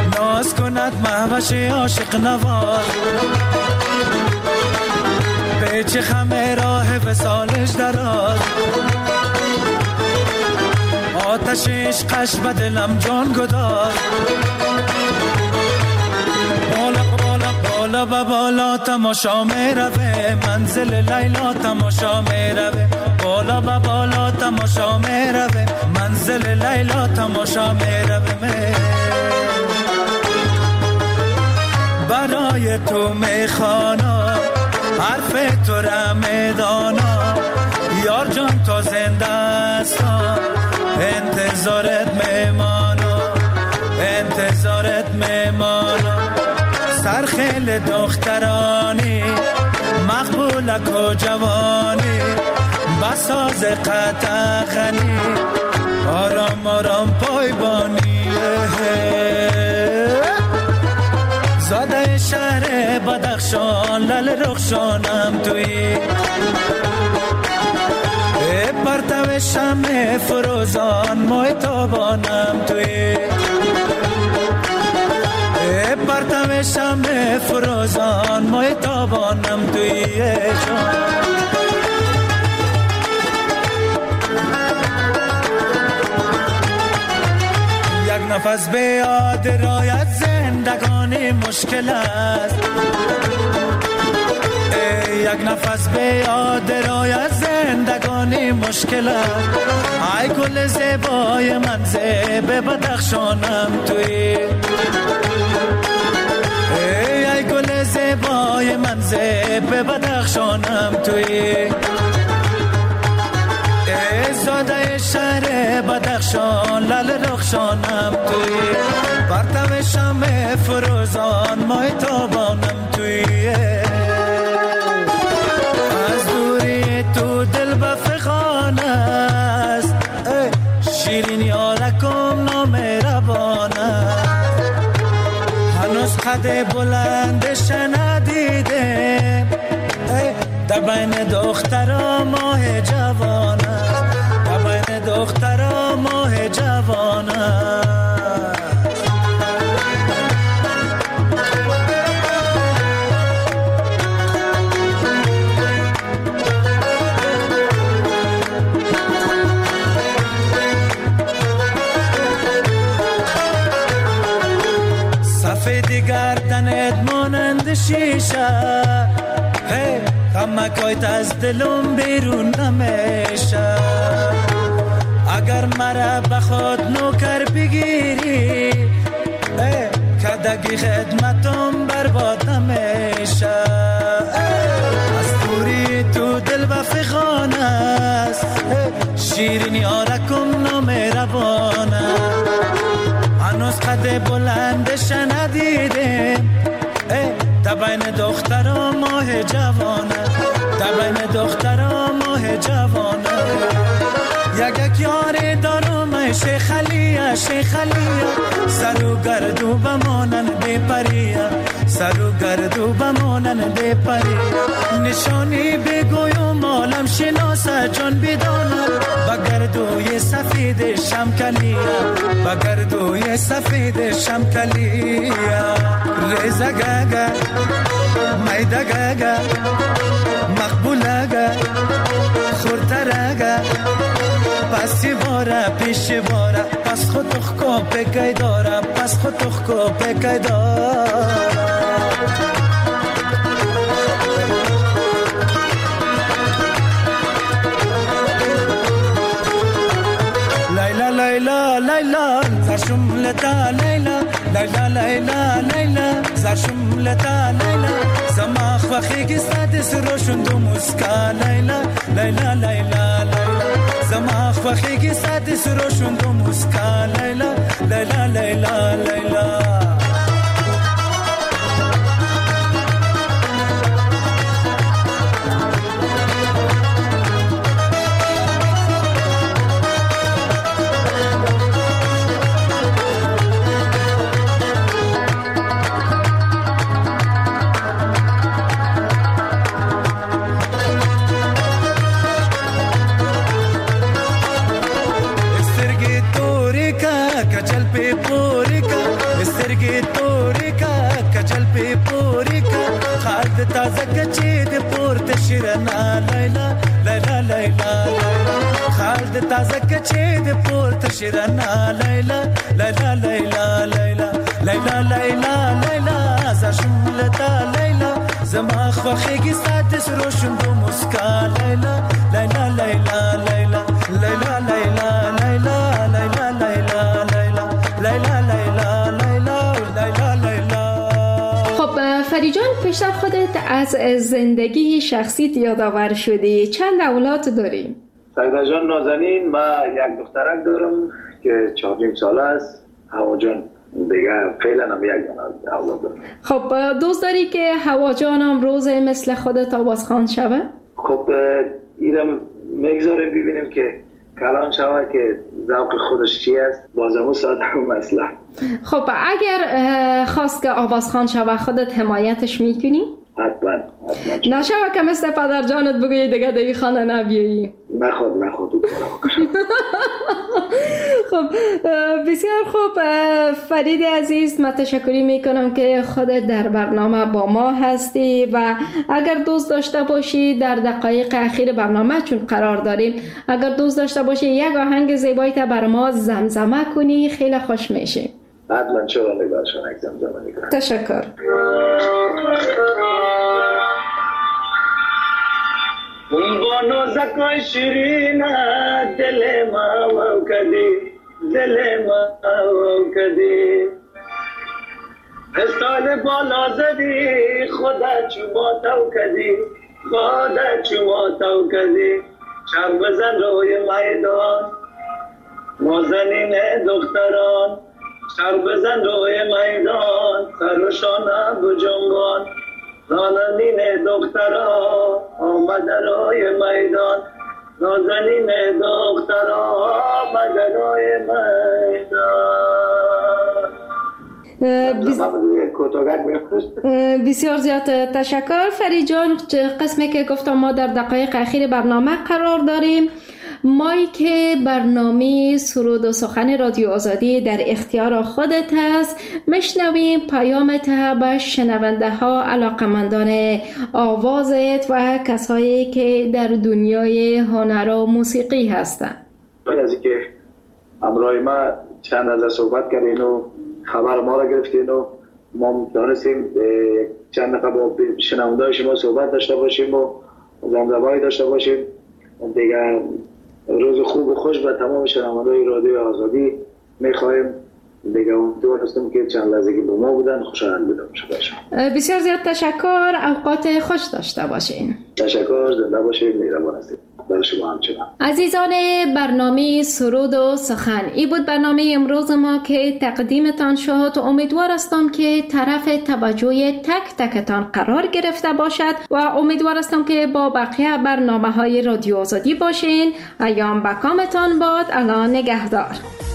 ناز کند مهوش عاشق نواز. چه خمه راه وصالش دراز، آتش عشقش به دلم جان گداز. بالا بالا بالا و بالا تماشا می روه، منزل لیلا تماشا می روه. بالا و بالا تماشا می روه، منزل لیلا تماشا می روه. برای تو میخوانا حرف تو را میدانا، یار جان تا زنده استا انتظارت میمانا، انتظارت میمانا. سرخیل دخترانی مقبولک و جوانی، بساز قطعانی آرام آرام پایبانی. زاده شهر بدخشان لل رخشانم توی، پرتو شمع فروزان مای تابانم توی، پرتو شمع فروزان مای تابانم توی جان. یک نفس به یاد رایت زندگانی مشکل است، یک نفس به یاد رایت زندگانی مشکل است. ای گل زیبای من زیب بدخشانم توی، ای گل زیبای من زیب بدخشانم توی. زاده شهر بدخشان لل رخشانم توی، پرتو شمع فروزان مای تابانم توی. از دوری تو دل بفغان است، شیرین یارکم نامهربان است. هنوز قد بلندش ندیدم، در بین دخترا ماه جوان است، در بین دخترا ماه جوان است. سفید گردنت مانند شیشه، غمکایت از دلم بیرون نمیشه. اگر مرا بخواد نوکر بگیری، کدگی خدمتم برباد نمیشه. از دوری تو دل بفغان است، شیرین یارکم نامهربان. هنوز قد بلندش ندیدم، در بین دخترا ماه جوانه، در بین دخترا ماه جوانه. یک یاری دارم شیخ علیه، شیخ علیه. سر و گردو بمانن بی پریه، سر و گردو بمانن بی پریه. نشانی بگویم عالم شناسه جان بدانه، بگردوی سفید شمکلیه، بگردوی سفید شمکلیه. ریزه گگه میده گگه مقبوله گه خورتره گه، پسی باره پیش باره، پس خود تخکو پکی داره، پس خود تخکو پکی داره. لیلا لیلا لیلا زرشم لتا لیلا، لیلا لیلا لیلا زرشم لتا لیلا. زما خوخی صد سروشون دو مسکا لیلا، لیلا لیلا لیلا. زما خوخی صد سروشون دو مسکا لیلا، لیلا لیلا لیلا. چید پورت شیرنا لیلا لیلا لیلا لیلا لیلا لیلا لیلا زشملتا لیلا زما خوخیگی ساتس روشن دو مسکا لیلا لیلا لیلا لیلا لیلا لیلا لیلا لیلا لیلا لیلا لیلا لیلا لیلا لیلا. خب فرید جان، پیشتر خودت از زندگی شخصیت یادآور شدی. چند اولاد داری؟ سعیده جان نازنین، من یک دخترک دارم که 4 ساله است. هوا جان دیگه فعلا هم یک اولاد دارم. خب دوست داری که هوا جان هم روز مثل خودت آوازخوان شوه؟ خب اینم میگذاریم ببینیم که کلان شوه که ذوق خودش چی است، بازمون ساعت هم مسئله. خب اگر خواست که آوازخوان شوه خودت حمایتش میکنی؟ حتما. نشوه که مثل پدر جانت بگویی دیگه دیگه خانه نبیایی. نخواد خب بسیار خوب فرید عزیز، من تشکری میکنم که خودت در برنامه با ما هستی و اگر دوست داشته باشی در دقایق اخیر برنامه چون قرار داریم، اگر دوست داشته باشی یک آهنگ زیبایت بر ما زمزمه کنی خیلی خوش میشه. حتما چرا نگارشان یک زمزمه میکنم. تشکر. با نازکای شیرین دل ما و کدی دل ما و کدی استال بالا زدی خدا چوما تو کدی خدا چوما تو کدی چر بزن روی میدان نازنین دختران چر بزن روی میدان سرشان بجنبان نازنین دختران آمد روی میدان نازنین دختران آمد روی میدان. بسیار زیاد تشکر فرید جان. قسمی که گفتم ما در دقایق اخیر برنامه قرار داریم. مایی که برنامه سرود و سخن رادیو آزادی در اختیار خودت هست، میشنویم پیامت به شنونده ها، علاقمندان آوازت و کسایی که در دنیای هنر و موسیقی هستند. از اینکه همراه ما چند از صحبت کردین و خبر ما را گرفتین و ما دانستیم چند دقیقه با شنونده شما صحبت داشته باشیم و زمزمه‌ای داشته باشیم. دیگه روز خوب و خوش به تمام شنوندگان رادیو آزادی می‌خوایم. دیگه امیدوار هستم که چند لحظه که با ما بودن خوشحال بودم. بسیار زیاد تشکر. اوقات خوش داشته باشین. تشکر. زنده باشید. مهربان هستید. برای شما همچنان. عزیزان برنامه سرود و سخن، این بود برنامه امروز ما که تقدیمتان شد. امیدوار هستم که طرف توجه تک تکتان قرار گرفته باشد و امیدوار هستم که با بقیه برنامه‌های رادیو آزادی باشین. ایام بکامتان باد. الله نگهدار.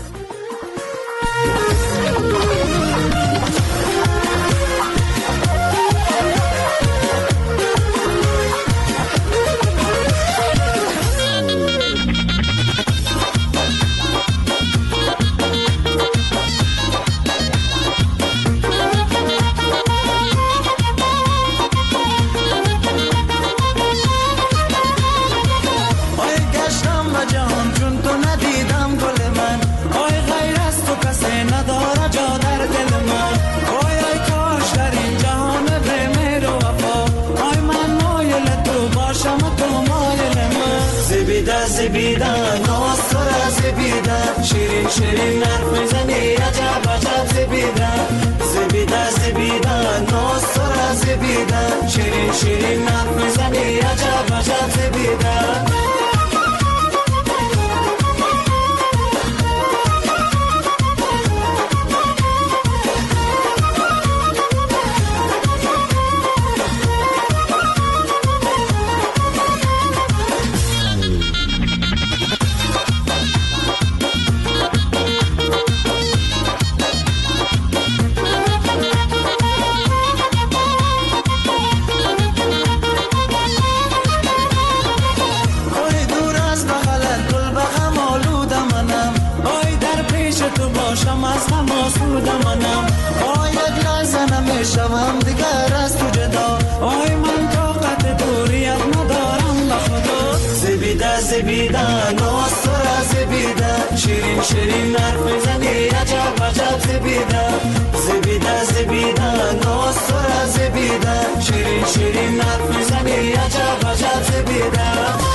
زبیده ناز تو را زبیده شیرین شیرین حرف میزنی عجب عجب زبیده زبیده زبیده ناز تو را زبیده شیرین شیرین حرف میزنی عجب عجب زبیده. شوم دیگر از تو جدا آی من طاقت دوریت ندارم به خدا زبیده زبیده ناز تو را زبیده شیرین شیرین حرف میزنی عجب عجب زبیده زبیده زبیده ناز تو را زبیده شیرین شیرین حرف میزنی عجب عجب زبیده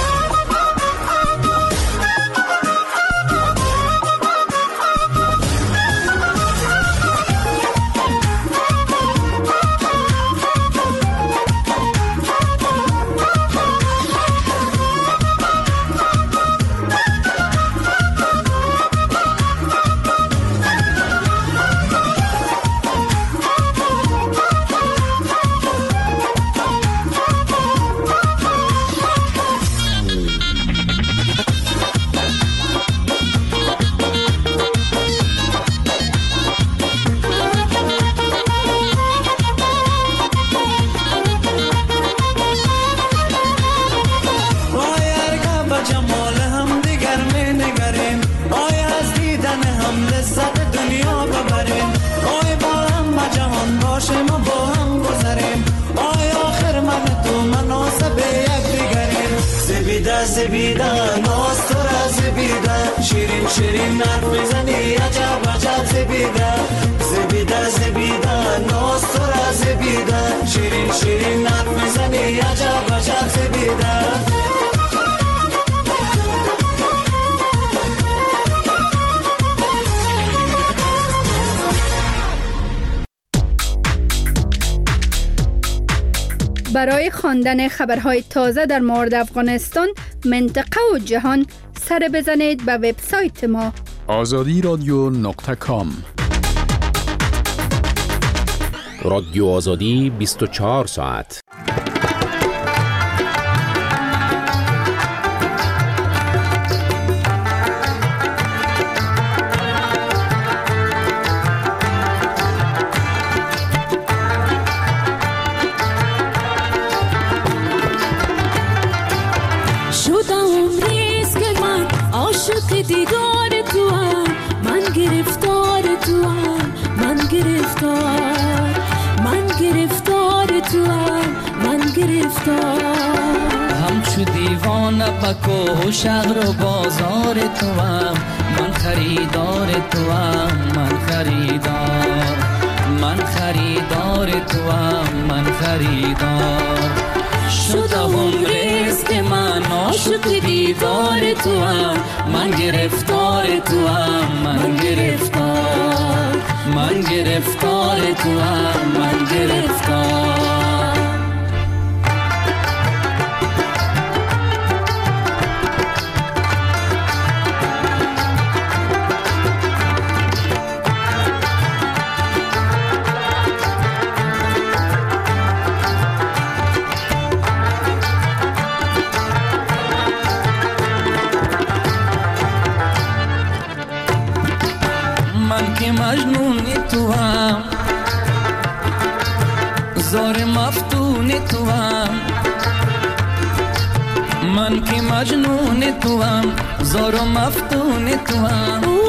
زبیده ناز تو را زبیده شیرین شیرین حرف میزنی عجب عجب زبیده زبیده زبیده ناز تو را زبیده شیرین شیرین حرف میزنی عجب عجب زبیده برای خواندن خبرهای تازه در مورد افغانستان، منطقه و جهان سر بزنید به وبسایت ما azadiradio.com. رادیو آزادی 24 ساعت. دیدار تو هم من گرفتار تو هم من گرفتار من گرفتار تو هم من گرفتار همچو دیوانه پکو شهر و بازار تو هم من خریدار تو هم من خریدار من خریدار تو هم من خریدار شدم رزق من عاشق دیدار تو هم من گرفتار تو هم من گرفتار من گرفتار تو هم من گرفتار مجنون تو هم زار مفتون تو هم من که مجنون تو هم زار مفتون تو هم